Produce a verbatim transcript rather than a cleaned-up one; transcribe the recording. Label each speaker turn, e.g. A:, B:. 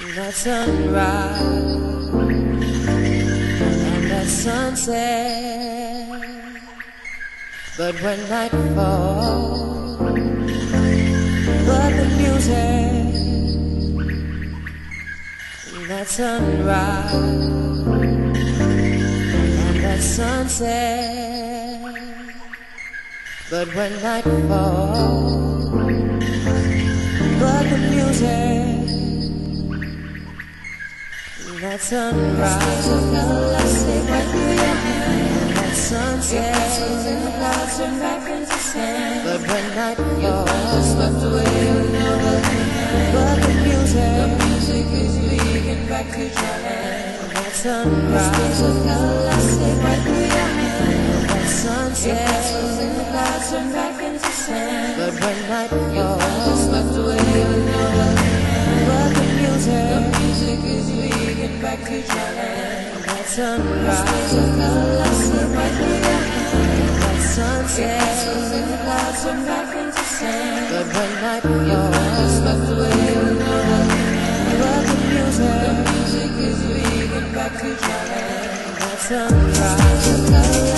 A: that sunrise and that sunset. But when night falls, but the music, that sunrise and that sunset. But when night falls, but the music, that sunrise and that sunset. But when night falls, but the music, the music is leading back to Thailand. That sunrise and that sunset. But when night falls, but the music, the music is leading back to Thailand. That sunrise and that sunset. But when night falls, but the music, the music is leading back to Thailand. That sunrise.